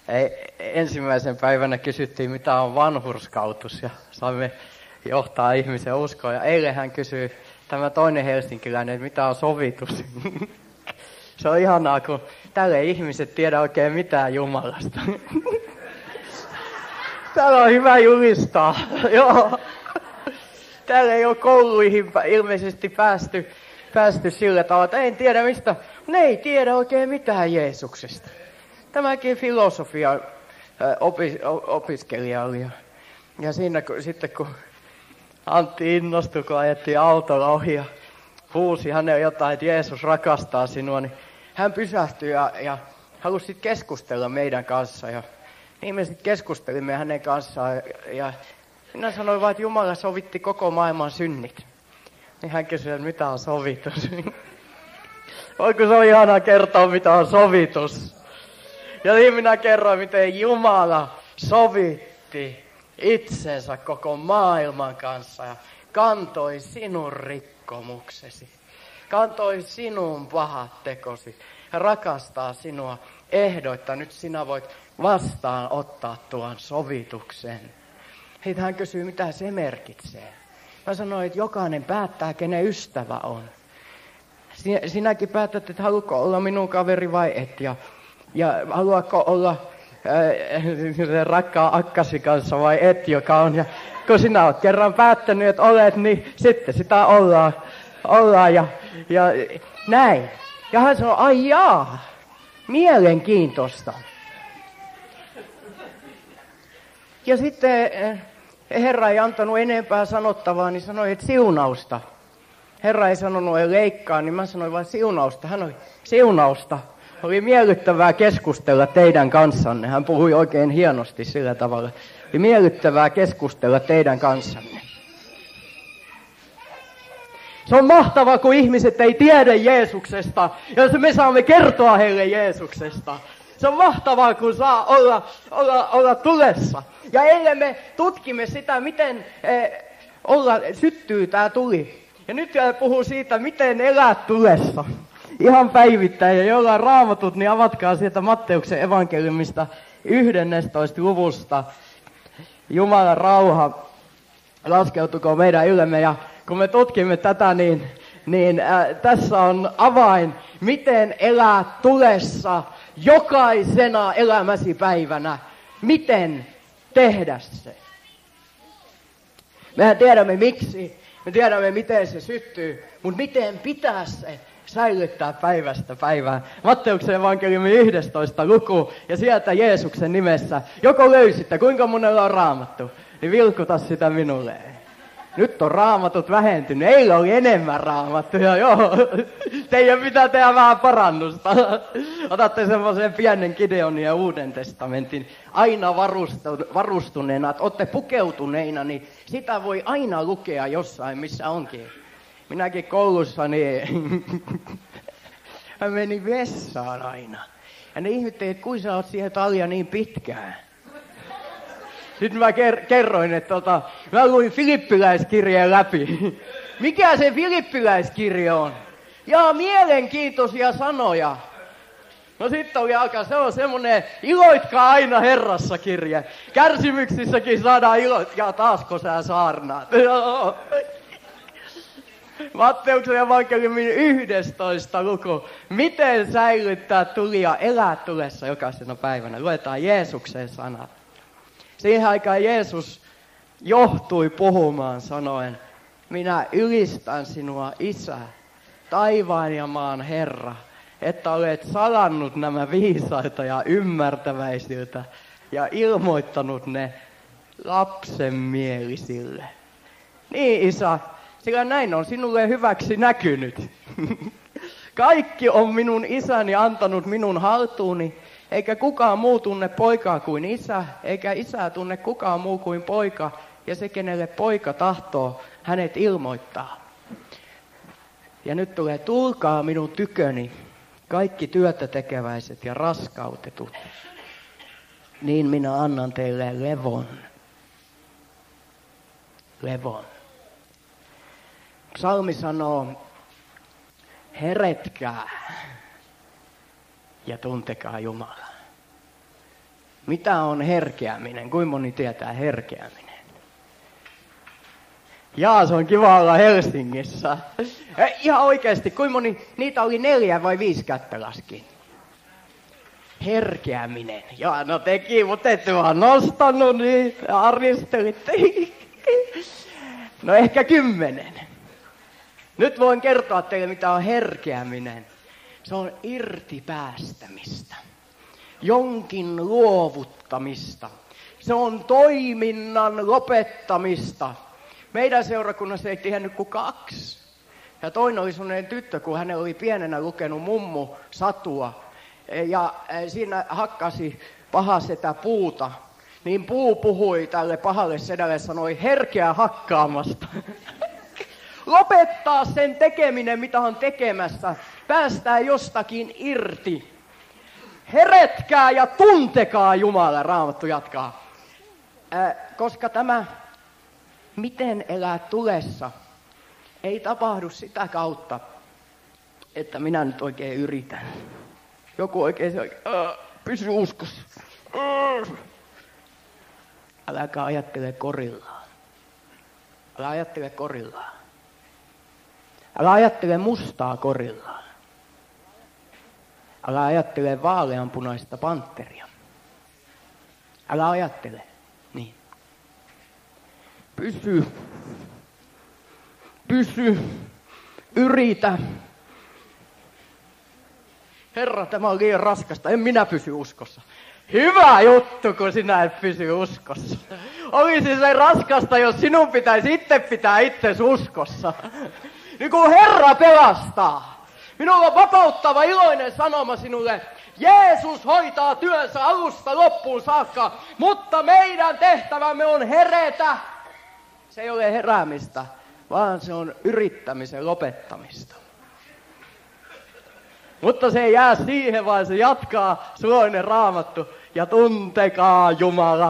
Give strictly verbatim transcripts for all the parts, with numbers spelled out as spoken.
ensimmäisen päivänä kysyttiin, mitä on vanhurskautus, ja saimme johtaa ihmisen uskoon. Ja eilen hän kysyi, tämä toinen helsinkiläinen, että mitä on sovitus. Se on ihanaa, kun tälle ihmiset tiedä oikein mitään Jumalasta. Täällä on hyvä julistaa. Joo. Täällä ei ole kouluihin ilmeisesti päästy, päästy sillä tavalla, että en tiedä mistä. Ne ei tiedä oikein mitään Jeesuksesta. Tämäkin filosofia opis, opiskelija oli. Ja, ja siinä kun, sitten kun Antti innostui, kun ajettiin autolla ohi ja huusi hänelle jotain, että Jeesus rakastaa sinua, niin hän pysähtyi ja, ja halusi keskustella meidän kanssa. Ja niin me sitten keskustelimme hänen kanssaan. Ja, ja minä sanoin vaan, että Jumala sovitti koko maailman synnit. Niin hän kysyi, että mitä on sovitus. Voiko se on ihanaa kertoa, mitä on sovitus. Ja niin minä kerroin, miten Jumala sovitti itsensä koko maailman kanssa ja kantoi sinun rikkomuksesi. Kantoi sinun pahat tekosi ja rakastaa sinua ehdoitta. Nyt sinä voit vastaan ottaa tuon sovituksen. Heitä hän kysyy, mitä se merkitsee. Mä sanoin, että jokainen päättää, kenen ystävä on. Sinäkin päätät, että haluatko olla minun kaveri vai et. Ja, ja haluatko olla äh, rakkaan akkasi kanssa vai et, joka on. Ja kun sinä olet kerran päättänyt, että olet, niin sitten sitä ollaan. ollaan ja, ja näin. Ja hän sanoi, ai jaa, mielenkiintoista. Ja sitten Herra ei antanut enempää sanottavaa, niin sanoi, että siunausta. Herra ei sanonut, että leikkaa, niin mä sanoin vain siunausta. Hän oli siunausta. Oli miellyttävää keskustella teidän kanssanne. Hän puhui oikein hienosti sillä tavalla. Oli miellyttävää keskustella teidän kanssanne. Se on mahtavaa, kun ihmiset ei tiedä Jeesuksesta, ja me saamme kertoa heille Jeesuksesta. Se on mahtavaa, kun saa olla, olla, olla tulessa. Ja eilen me tutkimme sitä, miten eh, olla, syttyy tämä tuli. Ja nyt puhuu siitä, miten elää tulessa. Ihan päivittäin. Ja joilla on raamatut, niin avatkaa sieltä Matteuksen evankeliumista yhdennestätoista luvusta. Jumalan rauha laskeutuko meidän ylemme. Ja kun me tutkimme tätä, niin, niin äh, tässä on avain, miten elää tulessa jokaisena elämäsi päivänä. Miten tehdä se? Mehän tiedämme miksi, me tiedämme miten se syttyy, mutta miten pitää se säilyttää päivästä päivään. Matteuksen evankeliumin yhdestoista luku ja sieltä Jeesuksen nimessä. Joko löysitte, kuinka monella on raamattu, niin vilkuta sitä minulle. Nyt on raamatut vähentynyt. Eikä oli enemmän raamattuja, joo. Teidän pitää tehdä vähän parannusta. Otatte semmoisen pienen Gideonin ja Uuden testamentin aina varustuneena, että olette pukeutuneina, niin sitä voi aina lukea jossain, missä onkin. Minäkin koulussa, niin mä menin vessaan aina. Ja ne ihmettelivät, että kuinka sä oot siihen talia niin pitkään. Sitten mä ker- kerroin, että tota, mä luin Filippiläiskirjeen läpi. Mikä se Filippiläiskirja on? Jaa, mielenkiintoisia sanoja. No sitten oli aika, se on semmonen iloitkaa aina Herrassa -kirje. Kärsimyksissäkin saadaan iloitkaa, taasko sä saarnaat. Matteuksen evankeliumin yhdestoista luku. Miten säilyttää tulia, elää tulessa jokaisena päivänä? Luetaan Jeesuksen sanat. Siihen aikaan Jeesus johtui puhumaan sanoen, minä ylistän sinua, Isä, taivaan ja maan Herra, että olet salannut nämä viisailta ja ymmärtäväisiltä ja ilmoittanut ne lapsenmielisille. Niin, Isä, sillä näin on sinulle hyväksi näkynyt. Kaikki on minun isäni antanut minun haltuuni, eikä kukaan muu tunne poikaa kuin isä, eikä isä tunne kukaan muu kuin poika, ja se, kenelle poika tahtoo, hänet ilmoittaa. Ja nyt tulee, tulkaa minun tyköni, kaikki työtä tekeväiset ja raskautetut, niin minä annan teille levon. Levon. Psalmi sanoo, heretkää ja tuntekaa Jumala. Mitä on herkeäminen? Kuinka moni tietää herkeäminen? Jaa, se on kiva olla Helsingissä. Ja ihan oikeasti, kuinka moni, niitä oli neljä vai viisi kättä laskin? Herkeäminen. Jaa, no teki, mutta ette vaan nostanut niitä, aristelitte. No ehkä kymmenen. Nyt voin kertoa teille, mitä on herkeäminen. Se on irtipäästämistä. Jonkin luovuttamista. Se on toiminnan lopettamista. Meidän seurakunnassa ei tiennyt kuin kaksi. Ja toinen oli sellainen tyttö, kun hänellä oli pienenä lukenut mummu satua. Ja siinä hakkasi paha setä puuta. Niin puu puhui tälle pahalle sedälle ja sanoi, herkeä hakkaamasta. Lopettaa sen tekeminen, mitä on tekemässä. Päästää jostakin irti. Heretkää ja tuntekaa Jumala, Raamattu jatkaa. Äh, koska tämä, miten elää tulessa, ei tapahdu sitä kautta, että minä nyt oikein yritän. Joku oikein se oikein, äh, pysy uskossa. Äh. Äläkä ajattele korillaan. Älä ajattele korillaan. Älä ajattele mustaa korillaan. Älä ajattele vaaleanpunaista pantteria. Älä ajattele. Niin. Pysy. Pysy. Yritä. Herra, tämä on liian raskasta. En minä pysy uskossa. Hyvä juttu, kun sinä et pysy uskossa. Olisi se raskasta, jos sinun pitäisi itse pitää itsesi uskossa. Niin kuin Herra pelastaa. Minulla on vapauttava iloinen sanoma sinulle. Jeesus hoitaa työnsä alusta loppuun saakka, mutta meidän tehtävämme on heretä. Se ei ole heräämistä, vaan se on yrittämisen lopettamista. Mutta se ei jää siihen, vaan se jatkaa suloinen Raamattu. Ja tuntekaa Jumala.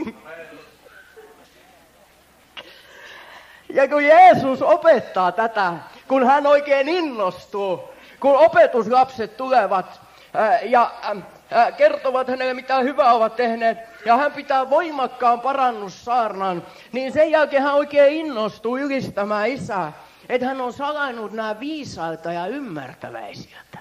Ja kun Jeesus opettaa tätä, kun hän oikein innostuu, kun opetuslapset tulevat ää, ja ää, kertovat hänelle, mitä hyvää ovat tehneet, ja hän pitää voimakkaan parannussaarnan, niin sen jälkeen hän oikein innostuu ylistämään Isää, että hän on salannut nämä viisailta ja ymmärtäväisiltä.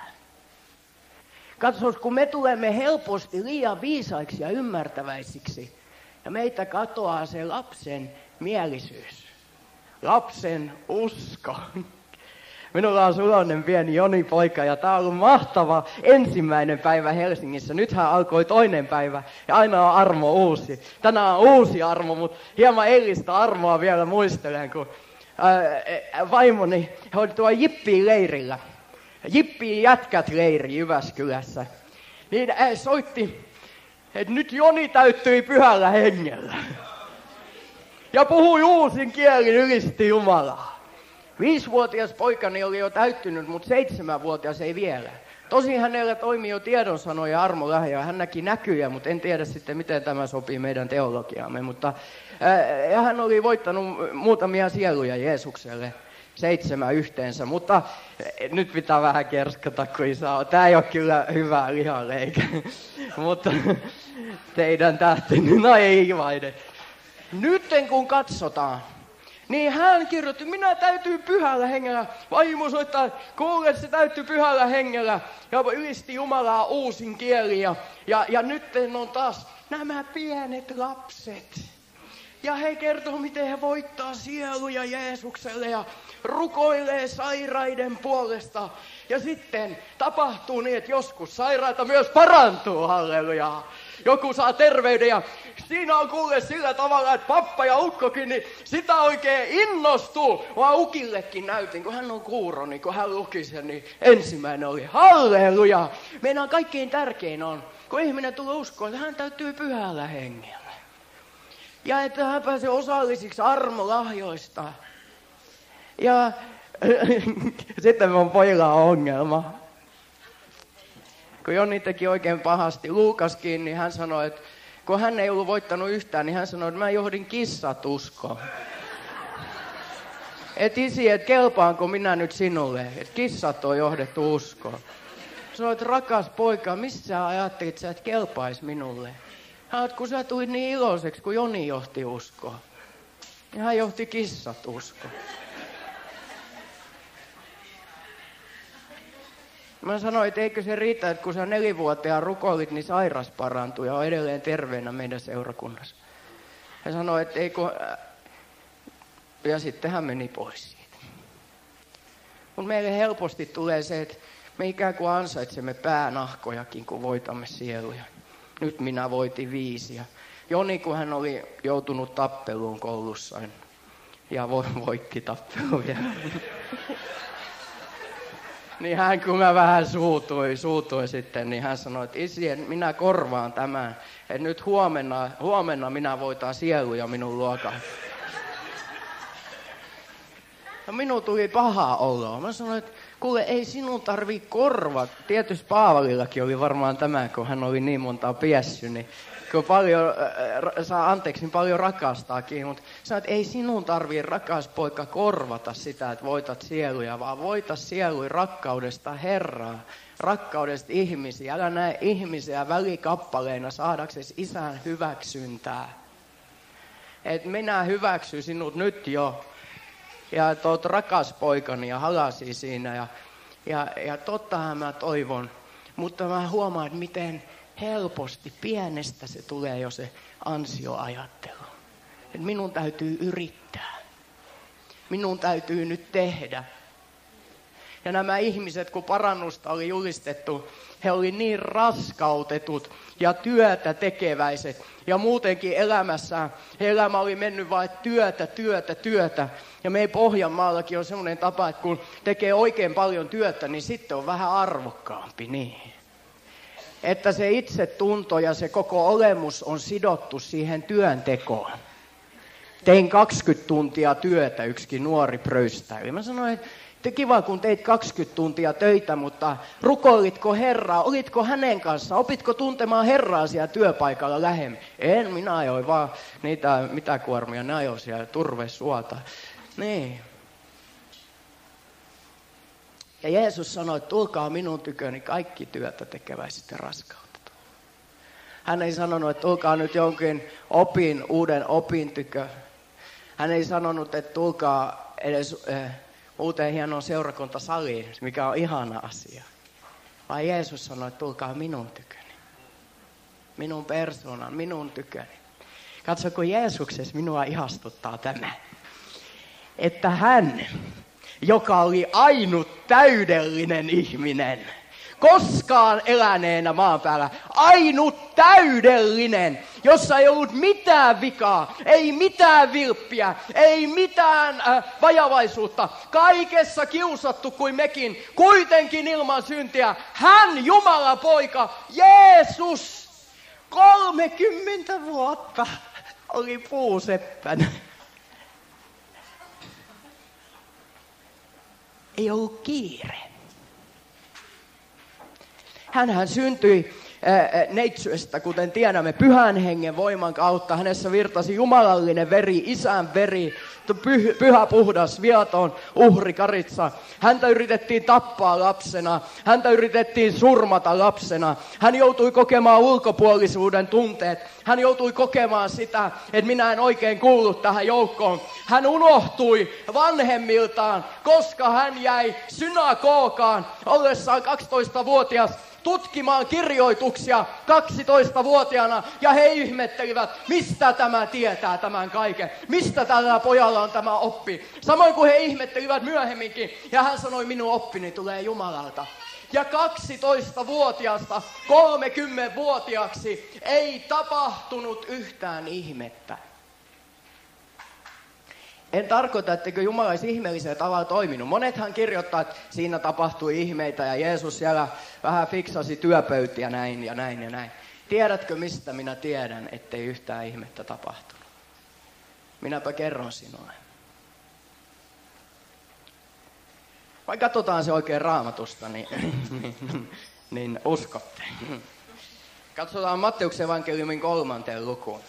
Katsos, kun me tulemme helposti liian viisaiksi ja ymmärtäväisiksi, ja meitä katoaa se lapsen mielisyys, lapsen usko. Minulla on suloinen pieni Joni-poika, ja tämä on ollut mahtava ensimmäinen päivä Helsingissä. Nythän alkoi toinen päivä, ja aina on armo uusi. Tänään on uusi armo, mutta hieman eilistä armoa vielä muistelen, kun ää, vaimoni oli tuolla Jippiin leirillä. Jippiin jätkät leiri Jyväskylässä. Niin ää, soitti, että nyt Joni täyttyi pyhällä hengellä. Ja puhui uusin kielin, ylisti Jumalaa. Viisivuotias poikani oli jo täyttynyt, mutta seitsemänvuotias ei vielä. Tosin hänellä toimii jo tiedonsanoja Armo Lähiö. Hän näki näkyjä, mutta en tiedä sitten, miten tämä sopii meidän teologiaamme. Mutta, ää, hän oli voittanut muutamia sieluja Jeesukselle, seitsemän yhteensä. Mutta nyt pitää vähän kerskata, kun isä on. Tämä ei ole kyllä hyvää lihaleikä. Mutta teidän tähteni, no ei vaide. Nyt kun katsotaan, niin hän kirjoitti, minä täytyy pyhällä hengellä. Vaimo soittaa, kuule, se täytyy pyhällä hengellä. Ja ylisti Jumalaa uusin kieli. Ja, ja, ja nyt on taas nämä pienet lapset. Ja he kertoo, miten he voittaa sieluja Jeesukselle ja rukoilee sairaiden puolesta. Ja sitten tapahtuu niin, että joskus sairaita myös parantuu, halleluja. Joku saa terveyden ja siinä on kuule sillä tavalla, että pappa ja ukkokin, niin sitä oikein innostuu. Vaan ukillekin näytin, kun hän on kuuro, niin kun hän luki sen, niin ensimmäinen oli halleluja. Meidän kaikkein tärkein on, kun ihminen tulee uskoon, että hän täytyy pyhällä hengellä. Ja että hän pääsee osallisiksi armolahjoista. Ja sitten on pojilla ongelma. Kun Joni teki oikein pahasti Luukaskin, niin hän sanoi, että kun hän ei ollut voittanut yhtään, niin hän sanoi, että mä johdin kissat uskoon. Et isi, et kelpaanko minä nyt sinulle, että kissat on johdettu uskoon. Sanoit, rakas poika, missä sä ajattelit, että sä et kelpaisi minulle? Hän, kun sä tulit niin iloiseksi, kun Joni johti uskoa. Ja hän johti kissat uskoa. Mä sanoin, että eikö se riitä, että kun sä nelivuotiaan rukoilit, niin sairas parantui ja on edelleen terveenä meidän seurakunnassa. Hän sanoi, että eikö... Ja sitten hän meni pois siitä. Mutta meille helposti tulee se, että me ikään kuin ansaitsemme päänahkojakin, kun voitamme sieluja. Nyt minä voitin viisi. Ja Joni, kun hän oli joutunut tappeluun koulussa ja vo- voitti tappeluja. Niin hän, kun mä vähän suutuin, suutuin sitten, niin hän sanoi, että isi, minä korvaan tämän. Että nyt huomenna, huomenna minä voitan sieluja minun luokalla. Ja minun tuli paha oloa. Mä sanoin, että kuule, ei sinun tarvii korvata. Tietysti Paavalillakin oli varmaan tämä, kun hän oli niin montaa piessy, niin kun paljon, äh, saa anteeksi, niin paljon rakastaakin. Mutta sanoin, että ei sinun tarvii, rakas poika, korvata sitä, että voitat sieluja, vaan voita sieluja rakkaudesta Herraa, rakkaudesta ihmisiä. Älä näe ihmisiä välikappaleina saadaksesi isän hyväksyntää. Että minä hyväksyn sinut nyt jo. Ja että oot rakas poikani ja halasi siinä. Ja, ja, ja tottahan mä toivon. Mutta mä huomaan, että miten helposti pienestä se tulee jo se ansioajattelu. Että minun täytyy yrittää. Minun täytyy nyt tehdä. Ja nämä ihmiset, kun parannusta oli julistettu, he oli niin raskautetut ja työtä tekeväiset. Ja muutenkin elämässään, elämä oli mennyt vain työtä, työtä, työtä. Ja meidän Pohjanmaallakin on semmoinen tapa, että kun tekee oikein paljon työtä, niin sitten on vähän arvokkaampi. Niin. Että se itsetunto ja se koko olemus on sidottu siihen työntekoon. Tein kaksikymmentä tuntia työtä, yksikin nuori pröystäili. Mä sanoin, että kiva, kun teit kaksikymmentä tuntia töitä, mutta rukoilitko Herraa? Olitko hänen kanssa? Opitko tuntemaan Herraa siellä työpaikalla lähemmin? En, minä ajoin vaan niitä mitä kuormia, ne ajoin siellä turvesuota. Niin. Ja Jeesus sanoi, että tulkaa minun tyköni kaikki työtä tekeväiset ja raskautetut. Hän ei sanonut, että tulkaa nyt jonkin opin, uuden opin tykö. Hän ei sanonut, että tulkaa edes... Äh, uuteen hienoon seurakuntasaliin, mikä on ihana asia. Vaan Jeesus sanoi, että tulkaa minun tyköni. Minun persoonan, minun tyköni. Katso, kun Jeesuksessa minua ihastuttaa tämä. Että hän, joka oli ainut täydellinen ihminen, koskaan eläneenä maan päällä, ainut täydellinen, jossa ei ollut mitään vikaa, ei mitään vilppiä, ei mitään äh, vajavaisuutta, kaikessa kiusattu kuin mekin, kuitenkin ilman syntiä. Hän, Jumalan poika, Jeesus, kolmekymmentä vuotta oli puuseppänä. Ei ollut kiire. Hänhän syntyi neitsyöstä, kuten tiedämme, pyhän hengen voiman kautta. Hänessä virtasi jumalallinen veri, isän veri, pyh, pyhä puhdas, viaton uhri karitsa. Häntä yritettiin tappaa lapsena, häntä yritettiin surmata lapsena. Hän joutui kokemaan ulkopuolisuuden tunteet. Hän joutui kokemaan sitä, että minä en oikein kuulu tähän joukkoon. Hän unohtui vanhemmiltaan, koska hän jäi synagogaan ollessaan kaksitoistavuotias. Tutkimaan kirjoituksia kaksitoistavuotiaana ja he ihmettelivät, mistä tämä tietää tämän kaiken. Mistä tällä pojalla on tämä oppi. Samoin kuin he ihmettelivät myöhemminkin ja hän sanoi, minun oppini tulee Jumalalta. Ja kaksitoistavuotiaasta kolmekymmentävuotiaaksi ei tapahtunut yhtään ihmettä. En tarkoita, etteikö Jumala olisi ihmeellisellä tavalla toiminut. Monethan kirjoittaa, että siinä tapahtui ihmeitä ja Jeesus siellä vähän fiksasi työpöytiä näin ja näin ja näin. Tiedätkö, mistä minä tiedän, ettei yhtään ihmettä tapahtunut? Minäpä kerron sinulle. Vai katsotaan se oikein Raamatusta, niin, niin, niin uskotte. Katsotaan Matteuksen evankeliumin kolmanteen lukuun.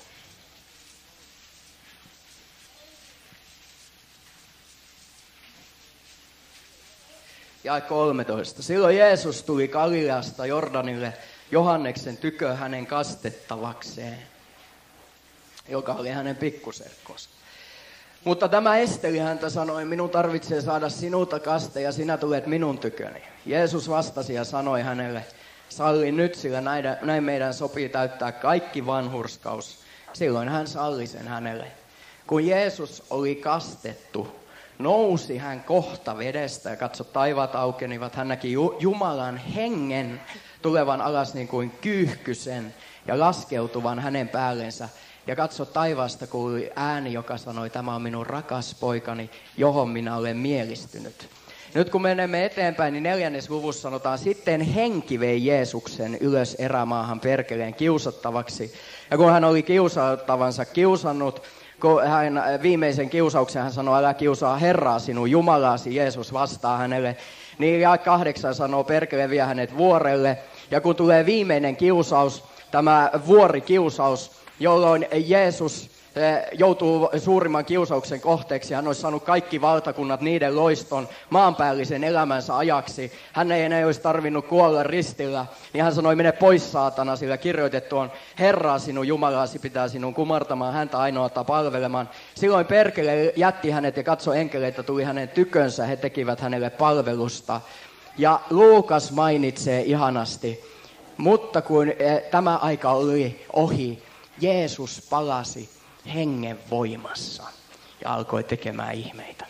Ja kolmetoista. Silloin Jeesus tuli Galileasta Jordanille Johanneksen tykö hänen kastettavakseen, joka oli hänen pikkuserkkonsa. Mutta tämä Esteri häntä sanoi, minun tarvitsee saada sinulta kaste ja sinä tulet minun tyköni. Jeesus vastasi ja sanoi hänelle, salli nyt, sillä näin meidän sopii täyttää kaikki vanhurskaus. Silloin hän salli sen hänelle. Kun Jeesus oli kastettu, nousi hän kohta vedestä ja katso, taivaat aukenivat. Hän näki Jumalan hengen tulevan alas niin kuin kyyhkysen ja laskeutuvan hänen päällensä. Ja katso, taivaasta kuului ääni, joka sanoi, tämä on minun rakas poikani, johon minä olen mielistynyt. Nyt kun menemme eteenpäin, niin neljännes luvussa sanotaan, sitten henki vei Jeesuksen ylös erämaahan perkeleen kiusattavaksi. Ja kun hän oli kiusattavansa kiusannut, kun hän viimeisen kiusauksen hän sanoi, älä kiusaa Herraa sinun Jumalaasi, Jeesus vastaa hänelle. Niin ja kahdeksan sanoo, perkele vie hänet vuorelle. Ja kun tulee viimeinen kiusaus, tämä vuorikiusaus, jolloin Jeesus joutuu suurimman kiusauksen kohteeksi. Hän olisi saanut kaikki valtakunnat niiden loiston maanpäällisen elämänsä ajaksi. Hän ei enää olisi tarvinnut kuolla ristillä. Niin hän sanoi, mene pois saatana, sillä kirjoitettu on, Herraa sinun Jumalaasi pitää sinun kumartamaan, häntä ainoata palvelemaan. Silloin perkele jätti hänet ja katsoi enkeleitä, tuli hänen tykönsä, he tekivät hänelle palvelusta. Ja Luukas mainitsee ihanasti, mutta kun tämä aika oli ohi, Jeesus palasi hengen voimassa ja alkoi tekemään ihmeitä.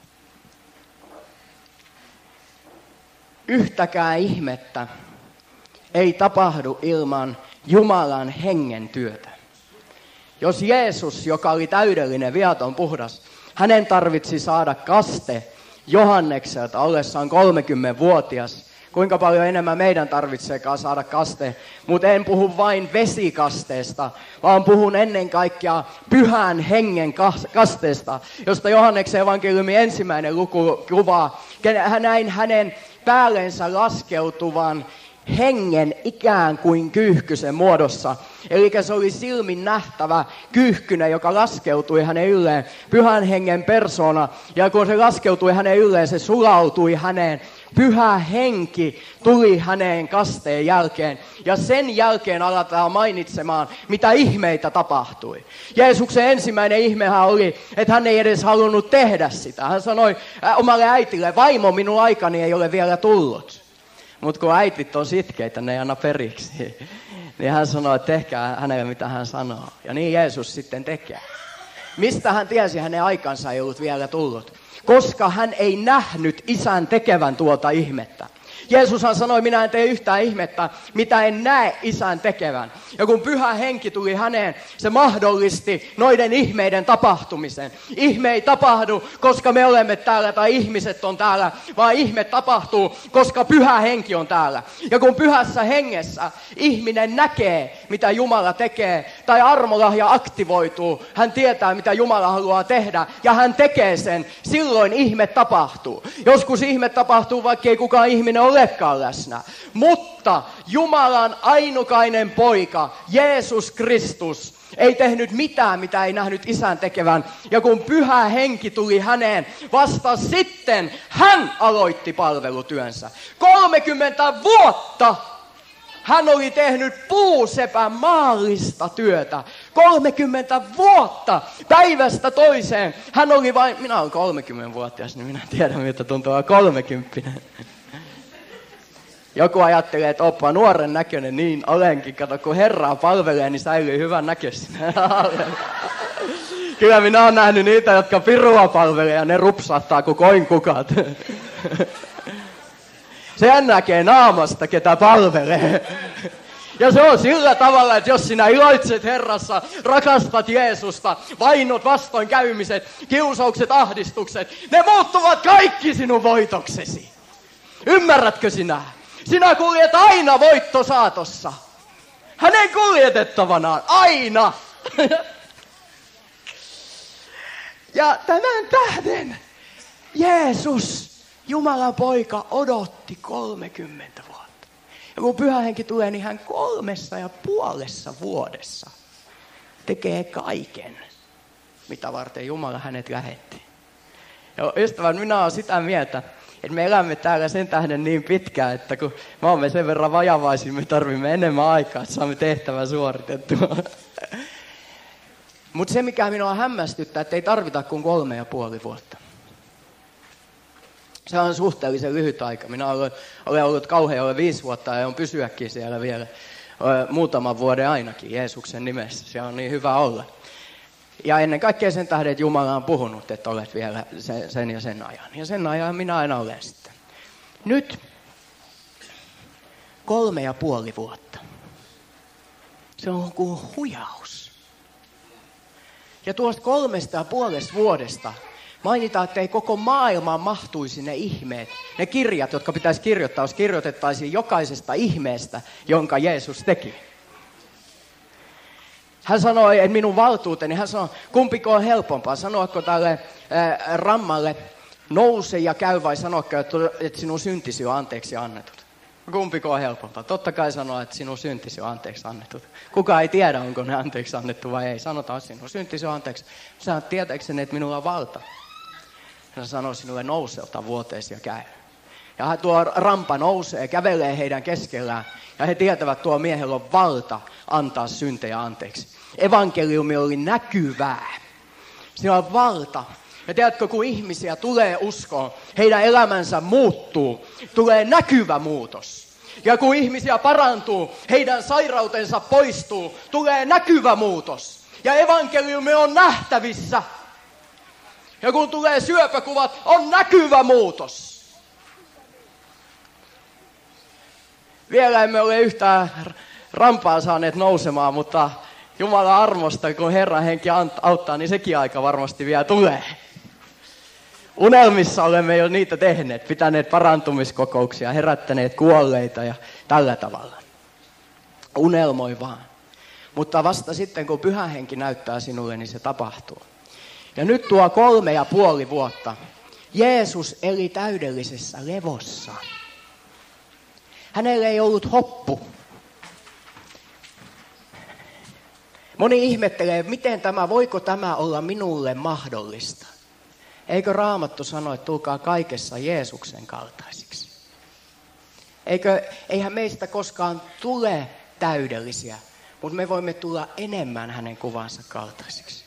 Yhtäkään ihmettä ei tapahdu ilman Jumalan hengen työtä. Jos Jeesus, joka oli täydellinen, viaton, puhdas, hänen tarvitsi saada kaste Johannekselta ollessaan kolmekymmenvuotias, kuinka paljon enemmän meidän tarvitseekaan saada kaste. Mutta en puhu vain vesikasteesta, vaan puhun ennen kaikkea pyhän hengen kasteesta, josta Johanneksen evankeliumin ensimmäinen luku kuvaa. Näin hänen päällensä laskeutuvan hengen ikään kuin kyyhkysen muodossa. Eli se oli silmin nähtävä kyyhkynen, joka laskeutui hänen ylleen, pyhän hengen persona. Ja kun se laskeutui hänen ylleen, se sulautui häneen. Pyhä henki tuli häneen kasteen jälkeen ja sen jälkeen aletaan mainitsemaan, mitä ihmeitä tapahtui. Jeesuksen ensimmäinen ihmehän oli, että hän ei edes halunnut tehdä sitä. Hän sanoi omalle äitille, vaimo, minun aikani ei ole vielä tullut. Mutta kun äitit on sitkeitä, ne ei anna periksi. Niin hän sanoi, että tehkää hänelle mitä hän sanoo. Ja niin Jeesus sitten tekee. Mistä hän tiesi, hänen aikansa ei ollut vielä tullut? Koska hän ei nähnyt isän tekevän tuota ihmettä. Jeesushan sanoi, minä en tee yhtään ihmettä, mitä en näe isän tekevän. Ja kun pyhä henki tuli häneen, se mahdollisti noiden ihmeiden tapahtumisen. Ihme ei tapahdu, koska me olemme täällä tai ihmiset on täällä, vaan ihme tapahtuu, koska pyhä henki on täällä. Ja kun pyhässä hengessä ihminen näkee, mitä Jumala tekee, tai armolahja aktivoituu, hän tietää, mitä Jumala haluaa tehdä, ja hän tekee sen, silloin ihme tapahtuu. Joskus ihme tapahtuu, vaikka ei kukaan ihminen ole läsnä. Mutta Jumalan ainukainen poika, Jeesus Kristus, ei tehnyt mitään, mitä ei nähnyt isän tekevän. Ja kun pyhä henki tuli häneen, vasta sitten hän aloitti palvelutyönsä. kolmekymmentä vuotta hän oli tehnyt puusepän maallista työtä. kolmekymmentä vuotta päivästä toiseen. Hän oli vain, minä olen kolmekymmenvuotias, niin minä tiedän, miltä tuntuu olla kolmekymppinen. Joku ajattelee, että oppa nuoren näköinen, niin olenkin. Kato, kun Herraa palvelee, niin säilyy hyvän näköisenä. Kyllä minä olen nähnyt niitä, jotka pirua palvelee ja ne rupsahtaa kuin koinkukat. Sehän näkee naamasta, ketä palvelee. Ja se on sillä tavalla, että jos sinä iloitset Herrassa, rakastat Jeesusta, vainot, vastoinkäymiset, kiusaukset, ahdistukset, ne muuttuvat kaikki sinun voitoksesi. Ymmärrätkö sinä? Sinä kuljet aina voittosaatossa. Hänen kuljetettavanaan, aina. Ja tämän tähden Jeesus, Jumalan poika, odotti kolmekymmentä vuotta. Ja kun Pyhä Henki tulee, niin hän kolmessa ja puolessa vuodessa tekee kaiken, mitä varten Jumala hänet lähetti. Ja ystävät, minä olen sitä mieltä, että me elämme täällä sen tähden niin pitkään, että kun me olemme sen verran vajavaisia, me tarvimme enemmän aikaa, että saamme tehtävän suoritettua. Mutta se, mikä minua hämmästyttää, että ei tarvita kuin kolme ja puoli vuotta. Se on suhteellisen lyhyt aika. Minä olen, olen ollut kauhean olen viisi vuotta ja on pysyäkin siellä vielä muutaman vuoden ainakin Jeesuksen nimessä. Se on niin hyvä olla. Ja ennen kaikkea sen tähden, että Jumala on puhunut, että olet vielä sen, sen ja sen ajan. Ja sen ajan minä aina olen sitten. Nyt kolme ja puoli vuotta. Se on kuin huijaus. Ja tuosta kolmesta ja puolesta vuodesta mainitaan, että ei koko maailmaan mahtuisi ne ihmeet. Ne kirjat, jotka pitäisi kirjoittaa, jos kirjoitettaisiin jokaisesta ihmeestä, jonka Jeesus teki. Hän sanoi, että minun valtuuteni, hän sanoi, kumpiko on helpompaa, sanoako tälle ää, rammalle, nouse ja käy vai sanoiko, että sinun syntisi on anteeksi annetut. Kumpiko on helpompaa? Totta kai sanoa, että sinun syntisi on anteeksi annetut. Kukaan ei tiedä, onko ne anteeksi annettu vai ei. Sanotaan, että sinun syntisi on anteeksi. Sä tietääkseni, että minulla on valta. Hän sanoi sinulle, nouse, ota vuoteesi ja käy. Ja tuo rampa nousee, kävelee heidän keskellään. Ja he tietävät, tuo miehellä on valta antaa syntejä anteeksi. Evankeliumi oli näkyvää. Siinä on valta. Ja tiedätkö, kun ihmisiä tulee uskoon, heidän elämänsä muuttuu. Tulee näkyvä muutos. Ja kun ihmisiä parantuu, heidän sairautensa poistuu. Tulee näkyvä muutos. Ja evankeliumi on nähtävissä. Ja kun tulee syöpäkuvat, on näkyvä muutos. Vielä emme ole yhtään rampaa saaneet nousemaan, mutta Jumalan armosta, kun Herran henki auttaa, niin sekin aika varmasti vielä tulee. Unelmissa olemme jo niitä tehneet, pitäneet parantumiskokouksia, herättäneet kuolleita ja tällä tavalla. Unelmoi vaan. Mutta vasta sitten, kun Pyhä Henki näyttää sinulle, niin se tapahtuu. Ja nyt tuo kolme ja puoli vuotta. Jeesus eli täydellisessä levossa. Hänellä ei ollut hoppu. Moni ihmettelee, miten tämä, voiko tämä olla minulle mahdollista? Eikö Raamattu sano, että tulkaa kaikessa Jeesuksen kaltaisiksi? Eikö, eihän meistä koskaan tule täydellisiä, mutta me voimme tulla enemmän hänen kuvansa kaltaisiksi.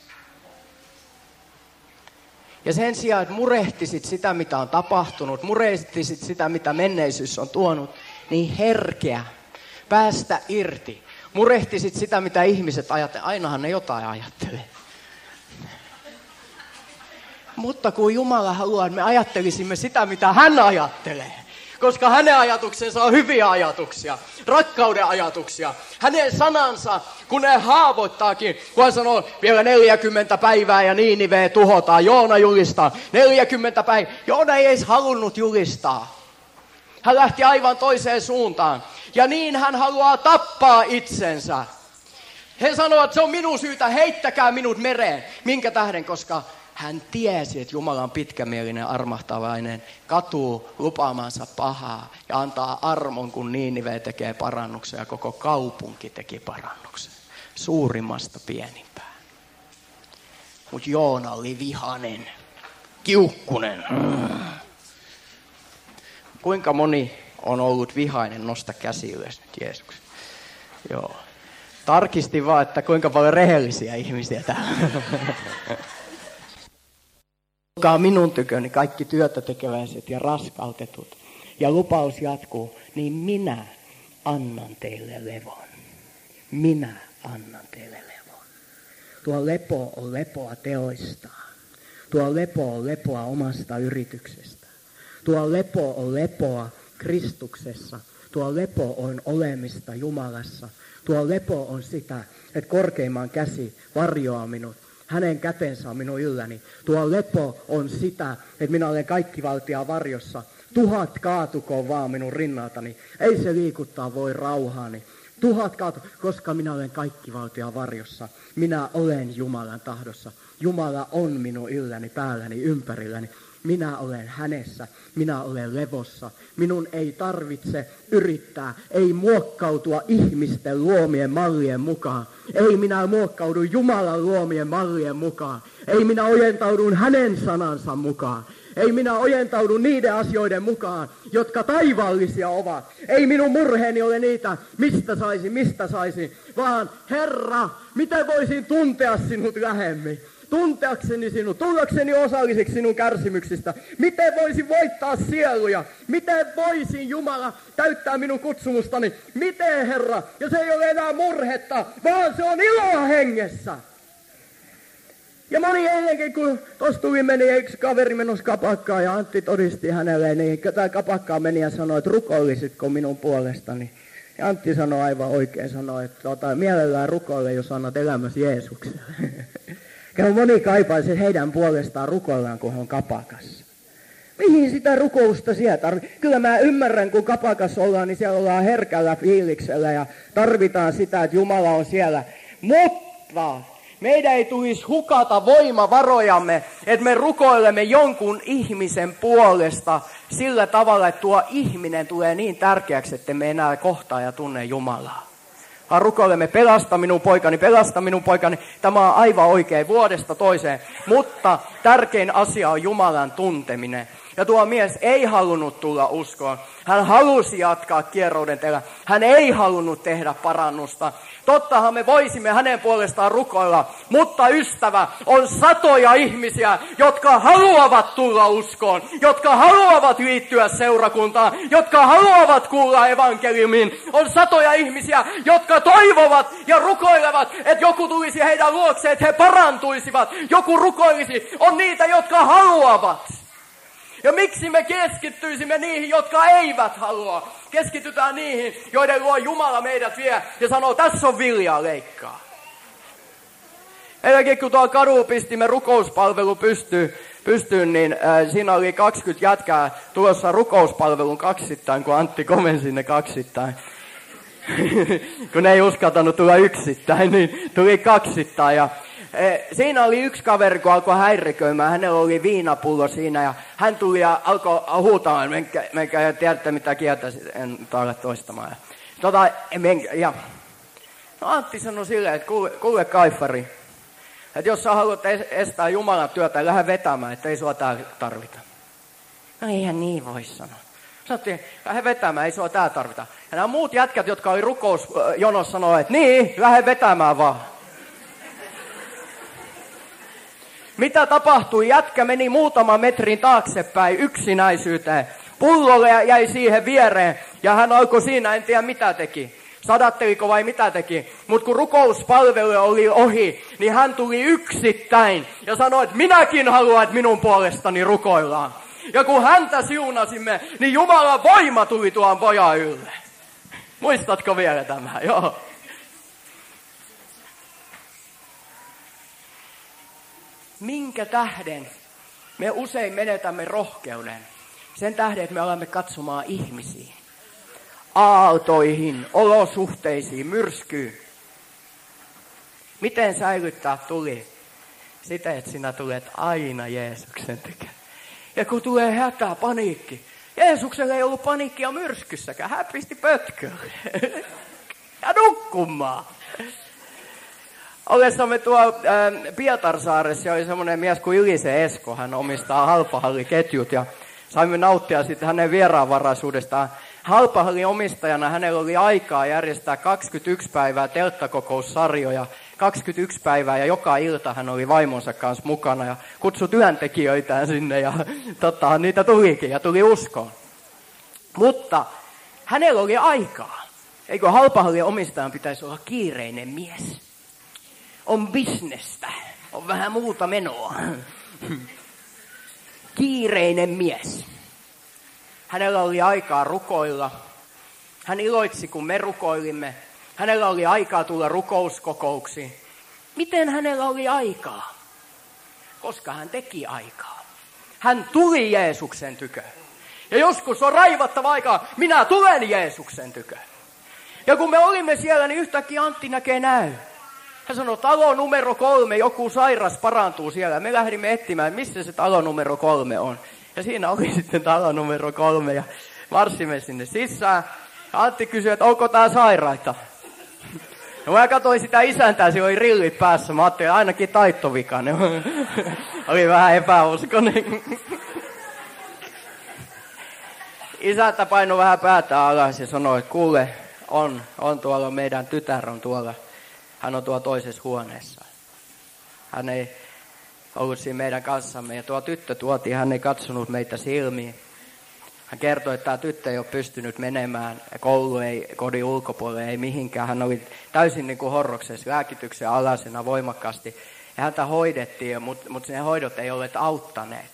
Ja sen sijaan, että murehtisit sitä, mitä on tapahtunut, murehtisit sitä, mitä menneisyys on tuonut, niin herkeä, päästä irti. Murehtisit sitä, mitä ihmiset ajattelevat. Ainahan ne jotain ajattelee. Mutta kun Jumala haluaa, että me ajattelisimme sitä, mitä hän ajattelee. Koska hänen ajatuksensa on hyviä ajatuksia, rakkauden ajatuksia. Hänen sanansa, kun ne haavoittaakin, kun hän sanoo vielä neljäkymmentä päivää ja Niinive tuhotaan. Joona julistaa neljäkymmentä päivää. Joona ei edes halunnut julistaa. Hän lähti aivan toiseen suuntaan. Ja niin hän haluaa tappaa itsensä. He sanovat, että se on minun syytä, heittäkää minut mereen. Minkä tähden? Koska hän tiesi, että Jumala on pitkämielinen, armahtavainen, katuu lupaamansa pahaa ja antaa armon, kun Niinive tekee parannuksen ja koko kaupunki teki parannuksen. Suurimmasta pienimpään. Mutta Joona oli vihainen, kiukkunen. Kuinka moni on ollut vihainen? Nosta käsi ylös nyt Jeesuksen. Joo. Tarkistin vaan, että kuinka paljon rehellisiä ihmisiä täällä. Tulkaa minun tyköni kaikki työtä tekeväiset ja raskautetut. Ja lupaus jatkuu, niin minä annan teille levon. Minä annan teille levon. Tuo lepo on lepoa teoistaan. Tuo lepo on lepoa omasta yrityksestä. Tuo lepo on lepoa Kristuksessa. Tuo lepo on olemista Jumalassa. Tuo lepo on sitä, että korkeimman käsi varjoaa minut. Hänen kätensä on minun ylläni. Tuo lepo on sitä, että minä olen kaikkivaltiaan varjossa. Tuhat kaatukoon vaan minun rinnaltani. Ei se liikuttaa voi rauhaani. Tuhat kaatu, koska minä olen kaikkivaltiaan varjossa. Minä olen Jumalan tahdossa. Jumala on minun ylläni, päälläni, ympärilläni. Minä olen hänessä, minä olen levossa. Minun ei tarvitse yrittää, ei muokkautua ihmisten luomien mallien mukaan. Ei minä muokkaudu Jumalan luomien mallien mukaan. Ei minä ojentaudun hänen sanansa mukaan. Ei minä ojentaudu niiden asioiden mukaan, jotka taivaallisia ovat. Ei minun murheeni ole niitä, mistä saisin, mistä saisin, vaan Herra, miten voisin tuntea sinut lähemmin? Tunteakseni sinut, tullakseni osalliseksi sinun kärsimyksistä. Miten voisin voittaa sieluja? Miten voisin, Jumala, täyttää minun kutsumustani? Miten, Herra? Ja se ei ole enää murhetta, vaan se on iloa hengessä. Ja moni eilenkin, kun tuossa tuli meni yksi kaveri menossa kapakkaan ja Antti todisti hänelle, niin tämä kapakkaan meni ja sanoi, että rukoilisitko minun puolestani? Ja Antti sanoi aivan oikein, sanoi, että ota, mielellään rukoile, jos annat elämäsi Jeesukselle. Ja moni kaipaisi heidän puolestaan rukoillaan, kun he on kapakassa. Mihin sitä rukousta siellä tarvitaan? Kyllä mä ymmärrän, kun kapakassa ollaan, niin siellä ollaan herkällä fiiliksellä ja tarvitaan sitä, että Jumala on siellä. Mutta meidän ei tulisi hukata voimavarojamme, että me rukoilemme jonkun ihmisen puolesta sillä tavalla, että tuo ihminen tulee niin tärkeäksi, että me enää kohtaa ja tunne Jumalaa. Vaan rukoilemme, pelasta minun poikani, pelasta minun poikani. Tämä on aivan oikein vuodesta toiseen. Mutta tärkein asia on Jumalan tunteminen. Ja tuo mies ei halunnut tulla uskoon. Hän halusi jatkaa kierouden teillä. Hän ei halunnut tehdä parannusta. Tottahan me voisimme hänen puolestaan rukoilla. Mutta ystävä, on satoja ihmisiä, jotka haluavat tulla uskoon. Jotka haluavat liittyä seurakuntaan. Jotka haluavat kuulla evankeliumin. On satoja ihmisiä, jotka toivovat ja rukoilevat, että joku tulisi heidän luokseen, että he parantuisivat. Joku rukoilisi. On niitä, jotka haluavat. Ja miksi me keskittyisimme niihin, jotka eivät halua? Keskitytään niihin, joiden luo Jumala meidät vie ja sanoo, tässä on viljaa, leikkaa. Eilenkin kun tuolla kadulla pistimme rukouspalvelu pystyyn, pystyyn niin äh, siinä oli kaksikymmentä jätkää tulossa rukouspalvelun kaksittain, kun Antti komensi ne kaksittain. Kun ne ei uskaltanut tulla yksittäin, niin tuli kaksittain ja siinä oli yksi kaveri, kun alkoi häiriköimään. Hänellä oli viinapullo siinä ja hän tuli ja alkoi huutamaan. Menkä, menkä tiedätte mitä kieltä, en taida toistamaan. Ja, tota, menkä, ja. No Antti sanoi silleen, että kuule, kuule Kaifari, että jos sä haluat estää Jumalan työtä, lähde vetämään, että ei sua tää tarvita. No eihän niin voi sanoa. Sanottiin, lähde vetämään, ei sua tää tarvita. Ja nämä muut jätkät, jotka oli rukousjonossa, sanoi, että niin, lähde vetämään vaan. Mitä tapahtui? Jätkä meni muutaman metrin taaksepäin yksinäisyyteen. Pullolle jäi siihen viereen ja hän alkoi siinä, en tiedä mitä teki. Sadatteliko vai mitä teki. Mutta kun rukouspalvelu oli ohi, niin hän tuli yksittäin ja sanoi, että minäkin haluan, että minun puolestani rukoillaan. Ja kun häntä siunasimme, niin Jumalan voima tuli tuon pojan ylle. Muistatko vielä tämä? Joo. Minkä tähden me usein menetämme rohkeuden? Sen tähden, että me alamme katsomaan ihmisiin, aaltoihin, olosuhteisiin, myrskyyn. Miten säilyttää tuli? Sitä, että sinä tulet aina Jeesuksen tykö. Ja kun tulee hätä, paniikki. Jeesuksella ei ollut paniikkia myrskyssäkään. Hän pisti pötkölle. Ja nukkumaan. Olessamme tuolla äh, Pietarsaaressa oli semmoinen mies kuin Ylise Esko. Hän omistaa halpahalliketjut ja saimme nauttia sitten hänen vieraanvaraisuudestaan. Halpahallin omistajana hänellä oli aikaa järjestää kaksikymmentäyksi päivää telttakokoussarjoja. kaksikymmentäyksi päivää ja joka ilta hän oli vaimonsa kanssa mukana ja kutsui työntekijöitään sinne ja totta, niitä tulikin ja tuli uskoon. Mutta hänellä oli aikaa. Eikö halpahallin omistajan pitäisi olla kiireinen mies? On bisnestä. On vähän muuta menoa. Kiireinen mies. Hänellä oli aikaa rukoilla. Hän iloitsi, kun me rukoilimme. Hänellä oli aikaa tulla rukouskokouksiin. Miten hänellä oli aikaa? Koska hän teki aikaa. Hän tuli Jeesuksen tykö. Ja joskus on raivattava aikaa. Minä tulen Jeesuksen tykö. Ja kun me olimme siellä, niin yhtäkkiä Antti näkee näy. Hän sanoi, talo numero kolme, joku sairas parantuu siellä. Me lähdimme etsimään, missä se talo numero kolme on. Ja siinä oli sitten talo numero kolme ja marssimme sinne sisään. Ja Antti kysyi, että onko tää sairaita? No mä katsoin sitä isäntää, siellä oli rillit päässä. Mä ajattelin, ainakin taittovikainen. Oli vähän epäuskonen. isäntä painoi vähän päätä alas ja sanoi, että kuule, on, on tuolla meidän tytär on tuolla. Hän on tuolla toisessa huoneessa. Hän ei ollut siinä meidän kanssamme ja tuo tyttö tuotiin, hän ei katsonut meitä silmiin. Hän kertoi, että tämä tyttö ei ole pystynyt menemään koulu ei kodin ulkopuolelle, ei mihinkään. Hän oli täysin niin kuin horroksessa, lääkityksen alasena voimakkaasti. Ja häntä hoidettiin, mutta, mutta ne hoidot ei olleet auttaneet.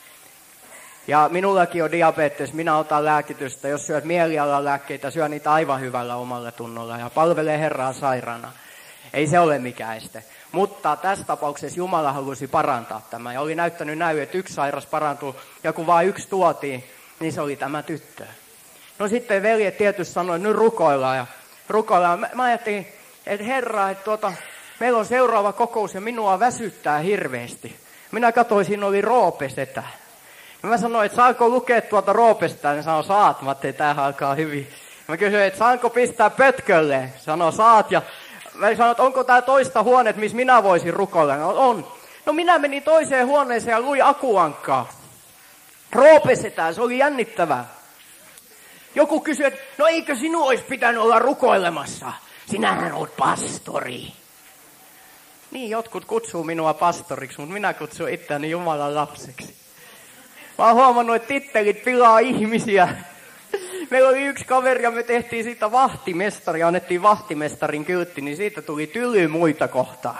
Ja minullakin on diabetes, minä otan lääkitystä. Jos syöt mielialan lääkkeitä, syö niitä aivan hyvällä omalla tunnolla ja palvelee Herraa sairaana. Ei se ole mikään este. Mutta tässä tapauksessa Jumala halusi parantaa tämän. Ja oli näyttänyt näy, että yksi sairas parantuu ja kun vain yksi tuotiin, niin se oli tämä tyttö. No sitten veljet tietysti sanoi, että nyt rukoillaan ja rukoillaan. Mä, mä ajattelin, että Herra, että tuota, meillä on seuraava kokous ja minua väsyttää hirveästi. Minä katsoin, siinä oli Roope-setä. Mä sanoin, että saanko lukea tuota Roopesta? Ja sanoi, saat. Mä ajattelin, tämähän alkaa hyvin. Mä kysyin, että saanko pistää pötkölle? Sanoi, saat. Ja mä sanoin, että onko tää toista huoneet, missä minä voisin rukoilla? No, on. No minä menin toiseen huoneeseen ja luin Akuankkaa. Roopesetään, se oli jännittävää. Joku kysyi, että no eikö sinun olisi pitänyt olla rukoilemassa? Sinähän olet pastori. Niin, jotkut kutsuu minua pastoriksi, mutta minä kutsun itseäni Jumalan lapseksi. Mä oon huomannut, että tittelit pilaa ihmisiä. Meillä oli yksi kaveri ja me tehtiin siitä vahtimestari, annettiin vahtimestarin kyltti, niin siitä tuli tyly muita kohtaan.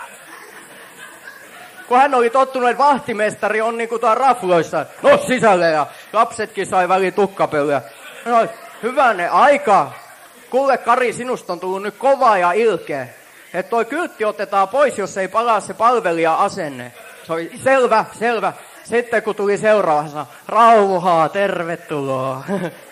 Kun hän oli tottunut, että vahtimestari on niin kuin tuolla rafloissa, no sisälle ja lapsetkin sai väliin tukkapölyä. No, hyvänen aika. Kuule Kari, sinusta on tullut nyt kova ja ilkeä. Että toi kyltti otetaan pois, jos ei palaa se palvelija-asenne. Se oli selvä, selvä. Sitten kun tuli seuraava, sanoi, rauhaa, tervetuloa.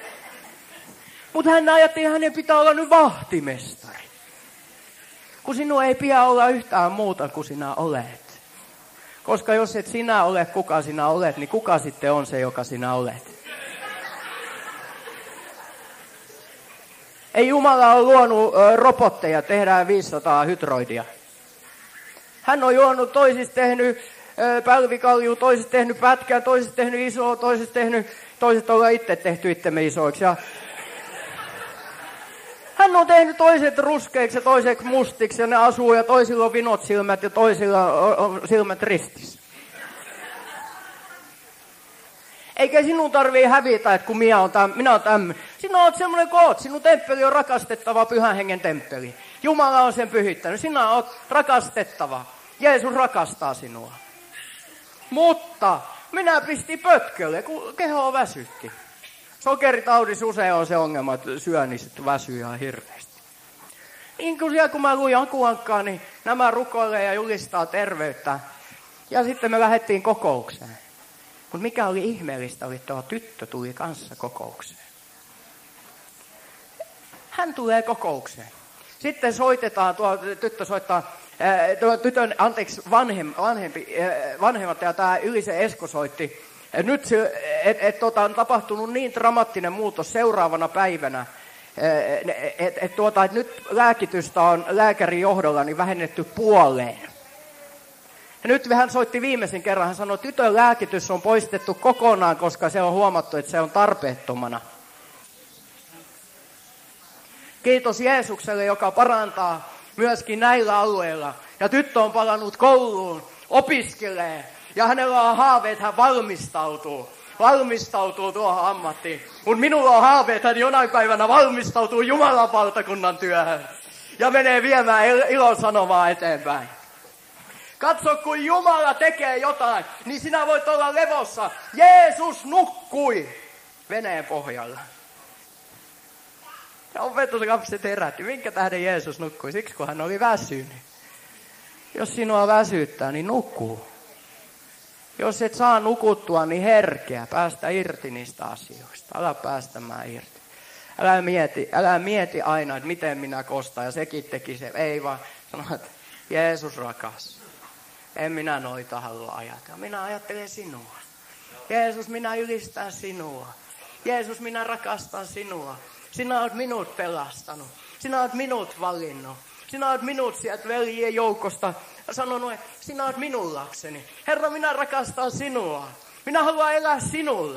Mutta hän ajatteli, että hänen pitää olla nyt vahtimestari. Kun sinua ei pidä olla yhtään muuta kuin sinä olet. Koska jos et sinä ole, kuka sinä olet, niin kuka sitten on se, joka sinä olet? Ei Jumala ole luonut ö, robotteja, tehdään viisisataa hydroidia. Hän on luonut toisista tehnyt ö, pälvikalju, toisista tehnyt pätkää, toisista tehnyt isoa, toisista tehnyt, toiset ollaan itse tehty itsemme isoiksi. Ja hän on tehnyt toiset ruskeiksi ja toiset mustiksi ja ne asuu ja toisilla on vinot silmät ja toisilla on silmät ristissä. Eikä sinun tarvii hävitä, että kun minä olen, täm, minä olen tämmöinen. Sinä olet semmoinen kuin olet. Sinun temppeli on rakastettava Pyhän Hengen temppeli. Jumala on sen pyhittänyt. Sinä olet rakastettava. Jeesus rakastaa sinua. Mutta minä pistin pötkölle, kun keho väsytti. Sokeritaudissa usein on se ongelma, että syö niin sitten väsyy ihan hirveästi. Niin kuin siellä kun mä luin Akuankkaa, niin nämä rukoilee ja julistaa terveyttä. Ja sitten me lähdettiin kokoukseen. Mutta mikä oli ihmeellistä, oli, että tuo tyttö tuli kanssa kokoukseen. Hän tulee kokoukseen. Sitten soitetaan, tuo tyttö soittaa, tuo tytön, anteeksi, vanhem, vanhempi, vanhemmat ja tämä Ylisen Esko soitti. Nyt että et, tota, on tapahtunut niin dramaattinen muutos seuraavana päivänä, että et, tuota, et nyt lääkitystä on lääkärin johdolla niin vähennetty puoleen. Ja nyt hän soitti viimeisen kerran, hän sanoi, että tytön lääkitys on poistettu kokonaan, koska se on huomattu, että se on tarpeettomana. Kiitos Jeesukselle, joka parantaa myöskin näillä alueilla. Ja tyttö on palannut kouluun, opiskelee ja hänellä on haave, että hän valmistautuu. Valmistautuu tuohon ammattiin. Mutta minulla on haave, että hän jonain päivänä valmistautuu Jumalan valtakunnan työhön. Ja menee viemään ilon sanomaa eteenpäin. Katso, kun Jumala tekee jotain, niin sinä voit olla levossa. Jeesus nukkui veneen pohjalla. Ja opetuslapset herätti. Minkä tähden Jeesus nukkui? Siksi, kun hän oli väsynyt. Jos sinua väsyttää, niin nukkuu. Jos et saa nukuttua, niin herkeä. Päästä irti niistä asioista. Älä päästämään irti. Älä mieti, älä mieti aina, että miten minä kostan. Ja sekin teki se. Ei vaan sano, että Jeesus rakas. En minä noita halua ajatella. Minä ajattelen sinua. Jeesus, minä ylistän sinua. Jeesus, minä rakastan sinua. Sinä olet minut pelastanut. Sinä olet minut valinnut. Sinä olet minut sieltä veljien joukosta sanonut, että sinä olet minun lapseni. Herra, minä rakastan sinua. Minä haluan elää sinulle.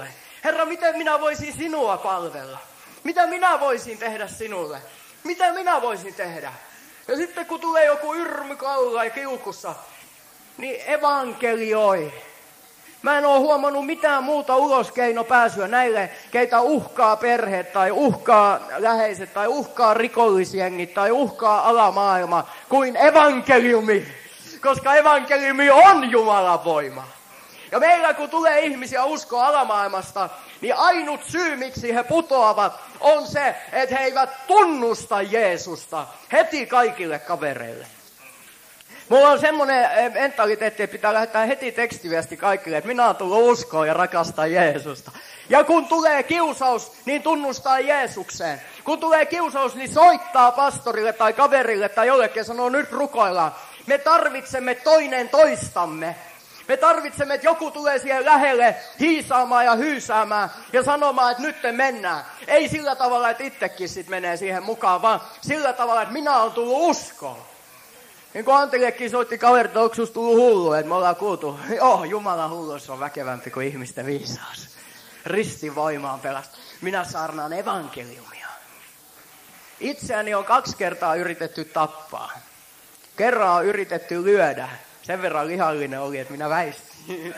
Herra, miten minä voisin sinua palvella? Mitä minä voisin tehdä sinulle? Mitä minä voisin tehdä? Ja sitten kun tulee joku yrmy kaula ja kiukussa, niin evankelioi. Mä en ole huomannut mitään muuta uloskeinopääsyä näille, keitä uhkaa perheet tai uhkaa läheiset tai uhkaa rikollisjengit tai uhkaa alamaailma kuin evankeliumi. Koska evankeliumi on Jumalan voima. Ja meillä kun tulee ihmisiä uskoa alamaailmasta, niin ainut syy miksi he putoavat on se, että he eivät tunnusta Jeesusta heti kaikille kavereille. Mulla on semmoinen mentaliteetti, että pitää lähettää heti tekstiviesti kaikille, että minä olen tullut uskoa ja rakastaa Jeesusta. Ja kun tulee kiusaus, niin tunnustaa Jeesukseen. Kun tulee kiusaus, niin soittaa pastorille tai kaverille tai jollekin ja sanoo, nyt rukoillaan. Me tarvitsemme toinen toistamme. Me tarvitsemme, että joku tulee siihen lähelle hiisaamaan ja hyysäämään ja sanomaan, että nyt te mennään. Ei sillä tavalla, että itsekin sit menee siihen mukaan, vaan sillä tavalla, että minä olen tullut uskoon. Niin kuin Antillekin soitti kaverit, että onko susta tullut hullu, että me ollaan kuultu. Joo, Jumalan hulluus on väkevämpi kuin ihmisten viisaus. Ristin voimaan pelasta. Minä saarnaan evankeliumia. Itseäni on kaksi kertaa yritetty tappaa. Kerran on yritetty lyödä. Sen verran lihallinen oli, että minä väistin.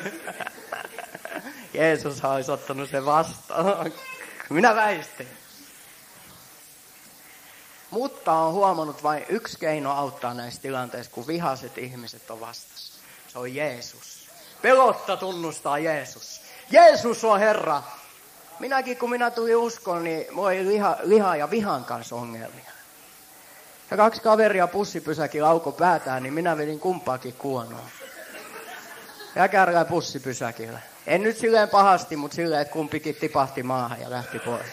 Jeesus olisi ottanut sen vastaan. Minä väistin. Mutta on huomannut vain yksi keino auttaa näissä tilanteissa, kun vihaiset ihmiset on vastassa. Se on Jeesus. Pelotta tunnustaa Jeesus. Jeesus on Herra. Minäkin kun minä tulin uskoon, niin mulla oli liha, liha ja vihan kanssa ongelmia. Ja kaksi kaveria pussipysäkin lauko päätään, niin minä vedin kumpaakin kuonoon. Ja kärkää pussipysäkillä. En nyt silleen pahasti, mutta silleen, että kumpikin tipahti maahan ja lähti pois.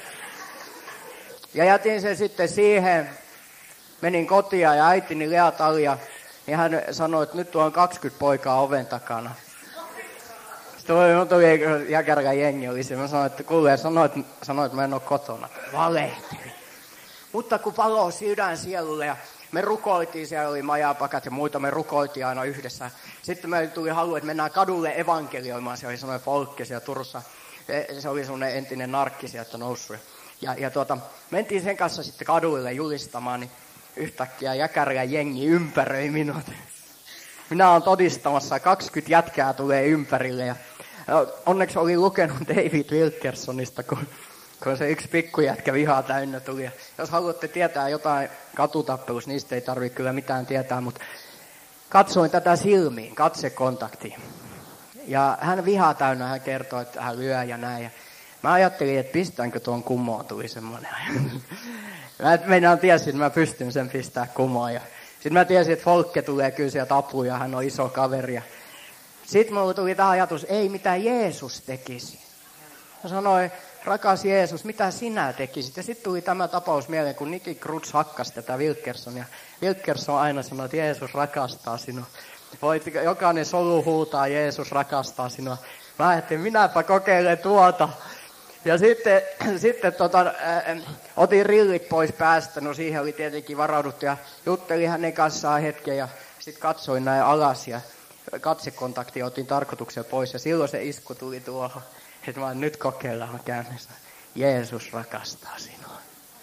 Ja jätin sen sitten siihen, menin kotiin ja äitini Lea Talja, niin hän sanoi, että nyt on kaksikymmentä poikaa oven takana. Sitten tuli jäkärän jengi oli se, mä sanoin, että kuulee, sanoit, sanoit, että mä en ole kotona. Valehteli. Mutta kun paloi sydän sielulle ja me rukoiltiin, siellä oli majapakat ja muita, me rukoiltiin aina yhdessä. Sitten me tuli halu, että mennään kadulle evankelioimaan, se oli semmoinen folkki siellä Turussa. Se oli semmoinen entinen narkki sieltä noussut. Ja, ja tuota, mentiin sen kanssa sitten kaduille julistamaan, niin yhtäkkiä jäkärän jengi ympäröi minut. Minä olen todistamassa, kaksikymmentä jätkää tulee ympärille ja onneksi olin lukenut David Wilkersonista, kun, kun se yksi pikkujätkä vihaa täynnä tuli. Ja jos haluatte tietää jotain katutappelusta, niistä ei tarvitse kyllä mitään tietää, mutta katsoin tätä silmiin, katsekontaktiin. Ja hän vihaa täynnä, hän kertoi, että hän lyö ja näin. Ja mä ajattelin, että pistäänkö tuon kumoon, tuli semmoinen. Mä meinaan tiesin, että mä pystyn sen pistää kumoon. Ja sitten mä tiesin, että Folkke tulee kyllä sieltä apuun ja hän on iso kaveri. Sitten mulle tuli tämä ajatus, ei mitä Jeesus tekisi. Mä sanoin, rakas Jeesus, mitä sinä tekisit? Ja sitten tuli tämä tapaus mieleen, kun Nicky Cruz hakkasi tätä Wilkersonia. Wilkerson aina sanoi, että Jeesus rakastaa sinua. Voit, jokainen solu huutaa, Jeesus rakastaa sinua. Mä ajattelin, minäpä kokeilen tuota. Ja sitten, sitten tota, äh, otin rillit pois päästä, no siihen oli tietenkin varauduttu ja juttelin hänen kanssaan hetken ja sitten katsoin näin alas ja katsekontaktia otin tarkoituksen pois ja silloin se isku tuli tuohon, että mä nyt kokeillaan käynnissä. Jeesus rakastaa sinua.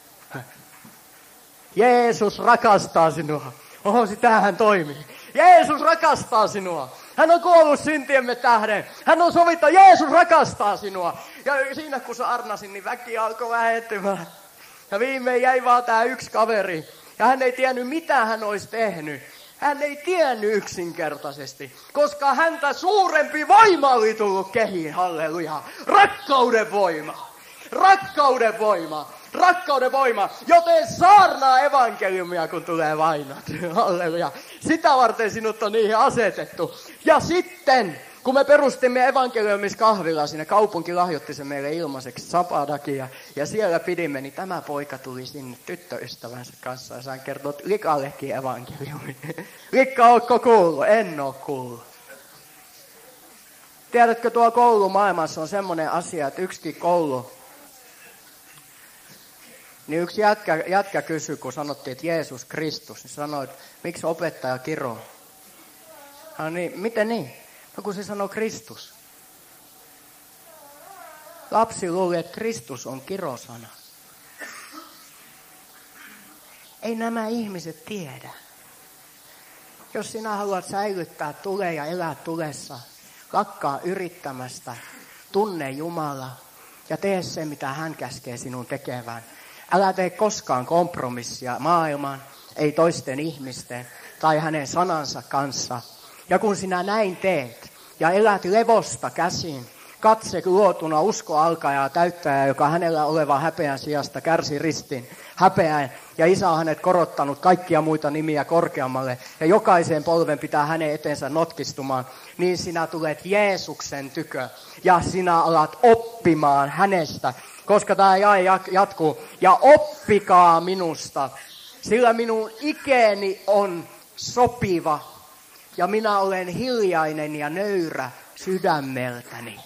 Jeesus rakastaa sinua. Oho, sitähän toimii. Jeesus rakastaa sinua. Hän on kuollut syntiemme tähden. Hän on sovittu, Jeesus rakastaa sinua. Ja siinä kun sä arnasin, niin väki alkoi vähettymään. Ja viimein jäi vaan tää yksi kaveri. Ja hän ei tiennyt, mitä hän olisi tehnyt. Hän ei tiennyt yksinkertaisesti, koska häntä suurempi voima oli tullut kehiin. Halleluja. Rakkauden voima. Rakkauden voima. Rakkauden voima, joten saarnaa evankeliumia, kun tulee vainot. Halleluja. Sitä varten sinut on niihin asetettu. Ja sitten, kun me perustimme evankeliumiskahvilla, sinne kaupunki lahjoitti se meille ilmaiseksi Sapadakin, ja, ja siellä pidimme, niin tämä poika tuli sinne tyttöystävänsä kanssa, ja hän kertoi, että Likallekin evankeliumi. Likka, ootko kuullut? En oo kuullut. Tiedätkö, tuo koulumaailmassa on semmoinen asia, että yksikin koulu, niin yksi jätkä, jätkä kysyi, kun sanottiin, että Jeesus Kristus, niin sanoi, että miksi opettaja kiroo? No niin, miten niin? No kun se sanoo Kristus. Lapsi luuli, että Kristus on kirosana. Ei nämä ihmiset tiedä. Jos sinä haluat säilyttää tulee ja elää tulessa, lakkaa yrittämästä, tunne Jumala ja tee se, mitä hän käskee sinun tekevän. Älä tee koskaan kompromissia maailman, ei toisten ihmisten tai hänen sanansa kanssa. Ja kun sinä näin teet ja elät levosta käsin, katse luotuna usko alkajaa täyttäjää, joka hänellä oleva häpeän sijasta kärsi ristin häpeään. Ja isä on hänet korottanut kaikkia muita nimiä korkeammalle. Ja jokaisen polven pitää hänen eteensä notkistumaan. Niin sinä tulet Jeesuksen tykö. Ja sinä alat oppimaan hänestä. Koska tämä jae jatkuu. Ja oppikaa minusta. Sillä minun ikäni on sopiva. Ja minä olen hiljainen ja nöyrä sydämeltäni.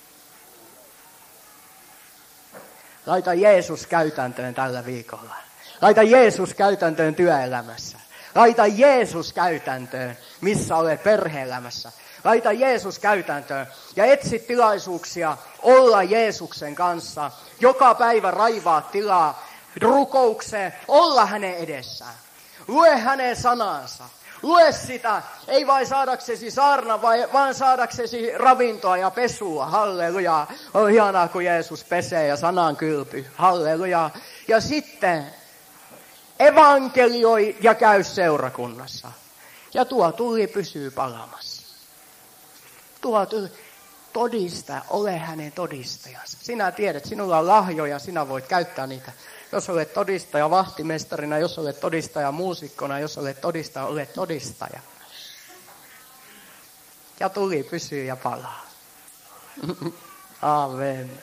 Laita Jeesus käytäntöön tällä viikolla. Laita Jeesus käytäntöön työelämässä. Laita Jeesus käytäntöön, missä olet perhe-elämässä. Laita Jeesus käytäntöön ja etsi tilaisuuksia olla Jeesuksen kanssa. Joka päivä raivaa tilaa rukoukseen, olla hänen edessään. Lue hänen sanansa. Lue sitä, ei vain saadaksesi saarna, vaan saadaksesi ravintoa ja pesua. Halleluja. On ihanaa, kun Jeesus pesee ja sanan kylpy. Halleluja. Ja sitten evankelioi ja käy seurakunnassa. Ja tuo tuli pysyy palamassa. Tuo tuli todista, ole hänen todistajansa. Sinä tiedät, sinulla on lahjoja, sinä voit käyttää niitä. Jos olet todistaja vahtimestarina, jos olet todistaja muusikkona, jos olet todistaja, olet todistaja. Ja tuli pysyy ja palaa. Amen.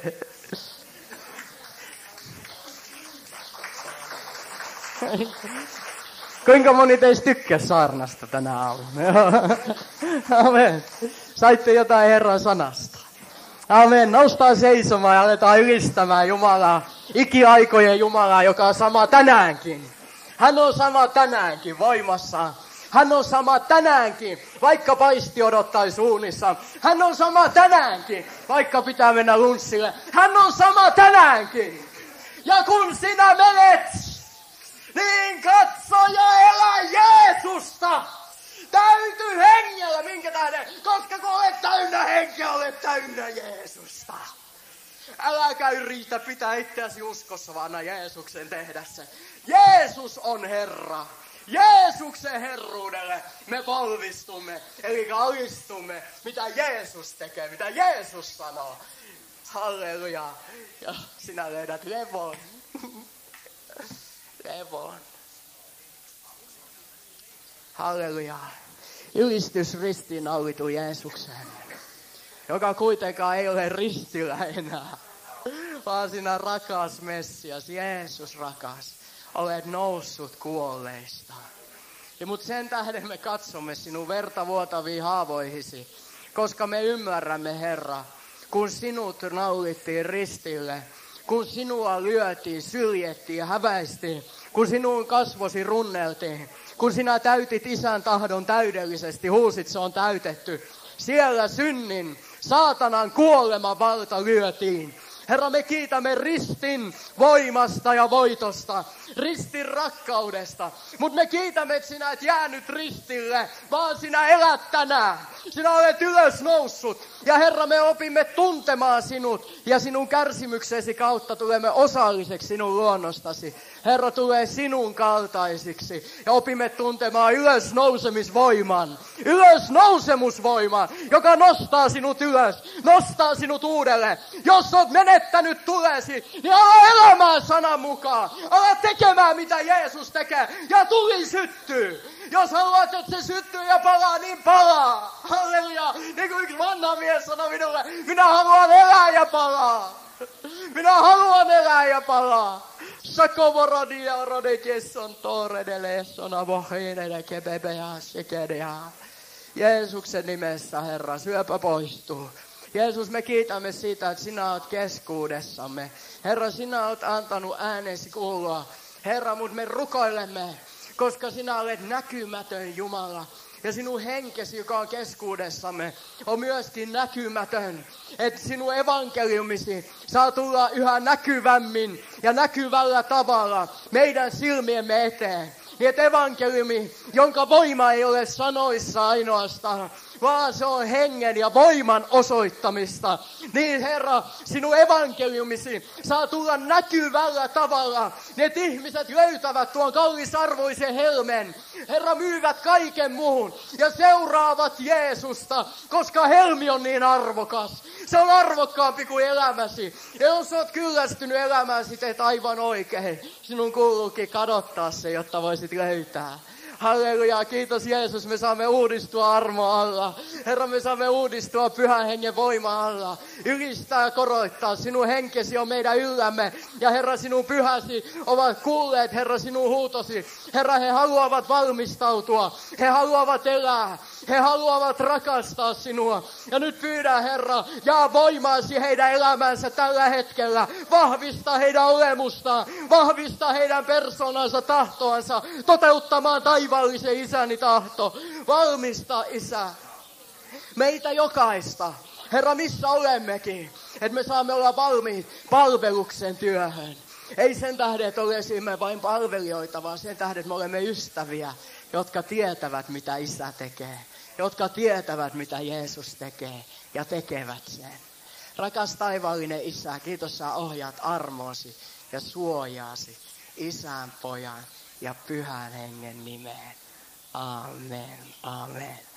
Kuinka moni teistä tykkää saarnasta tänä aamuna? Amen. Saitte jotain Herran sanasta. Amen. Noustaan seisomaan ja aletaan ylistämään Jumalaa. Ikiaikojen Jumalaa, joka on sama tänäänkin. Hän on sama tänäänkin voimassaan. Hän on sama tänäänkin, vaikka paisti odottaisi uunissa. Hän on sama tänäänkin, vaikka pitää mennä lunssille. Hän on sama tänäänkin. Ja kun sinä menet, niin katso ja elä Jeesusta. Täyty hengellä, minkä tähden? Koska kun olet täynnä henkeä, olet täynnä Jeesusta. Äläkä yritä pitää itseäsi uskossa, vaan anna Jeesuksen tehdä se. Jeesus on Herra. Jeesuksen herruudelle me polvistumme, eli alistumme, mitä Jeesus tekee, mitä Jeesus sanoo. Halleluja. Ja sinä löydät levon. Levon. Halleluja. Ylistys ristiinnaulittu Jeesukseen, joka kuitenkaan ei ole ristillä enää, vaan sinä rakas Messias, Jeesus rakas, olet noussut kuolleista. Ja mut sen tähden me katsomme sinun verta vuotaviin haavoihisi, koska me ymmärrämme, Herra, kun sinut naulittiin ristille, kun sinua lyötiin, syljettiin ja häväistiin, kun sinun kasvosi runneltiin, kun sinä täytit Isän tahdon täydellisesti, huusit, se on täytetty. Siellä synnin, saatanan kuoleman valta lyötiin. Herra, me kiitämme ristin voimasta ja voitosta, ristin rakkaudesta. Mutta me kiitämme, että sinä et jäänyt ristille, vaan sinä elät tänään. Sinä olet ylös noussut. Ja Herra, me opimme tuntemaan sinut ja sinun kärsimyksesi kautta tulemme osalliseksi sinun luonnostasi. Herra, tulee sinun kaltaisiksi ja opimme tuntemaan ylösnousemisvoiman, ylösnousemusvoiman, joka nostaa sinut ylös, nostaa sinut uudelleen. Jos olet menettänyt tulesi, niin ala elämään sanan mukaan, ala tekemään mitä Jeesus tekee ja tuli syttyy. Jos haluat, että se syttyy ja palaa, niin palaa. Halleluja. Niin kuin yksi vanha mies sanoi minulle, minä haluan elää ja palaa. Minä haluan elää ja palaa. Sakovorodia rodekesson toredeleessona vohinele kebebeä sekedeä. Jeesuksen nimessä, Herra, syöpä poistuu. Jeesus, me kiitämme siitä, että sinä olet keskuudessamme. Herra, sinä olet antanut äänesi kuulua. Herra, mutta me rukoilemme, koska sinä olet näkymätön Jumala. Ja sinun henkesi, joka on keskuudessamme, on myöskin näkymätön. Että sinun evankeliumisi saa tulla yhä näkyvämmin ja näkyvällä tavalla meidän silmiemme eteen. Niin että evankeliumi, jonka voima ei ole sanoissa ainoastaan, vaan se on hengen ja voiman osoittamista. Niin Herra, sinun evankeliumisi saa tulla näkyvällä tavalla. Ne ihmiset löytävät tuon kallisarvoisen helmen. Herra, myyvät kaiken muun ja seuraavat Jeesusta, koska helmi on niin arvokas. Se on arvokkaampi kuin elämäsi. Ja jos olet kyllästynyt elämääsi, teet aivan oikein. Sinun kuuluukin kadottaa se, jotta voisit löytää. Halleluja, kiitos Jeesus, me saamme uudistua armo alla. Herra, me saamme uudistua pyhän hengen voima alla. Ylistää ja koroittaa, sinun henkesi on meidän yllämme. Ja Herra, sinun pyhäsi ovat kuulleet, Herra, sinun huutosi. Herra, he haluavat valmistautua, he haluavat elää, he haluavat rakastaa sinua. Ja nyt pyydän, Herra, jaa voimaasi heidän elämänsä tällä hetkellä. Vahvista heidän olemustaan, vahvista heidän persoonansa, tahtoansa, toteuttamaan taivaallisen Isäni tahto. Valmista, Isä, meitä jokaista. Herra, missä olemmekin, että me saamme olla valmiit palveluksen työhön. Ei sen tähden, että olisimme vain palvelijoita, vaan sen tähden, että me olemme ystäviä, jotka tietävät, mitä Isä tekee. Jotka tietävät, mitä Jeesus tekee ja tekevät sen. Rakas taivaallinen Isä, kiitos sä ohjaat armoosi ja suojaasi Isän, Pojan ja Pyhän Hengen nimeen. Amen, amen.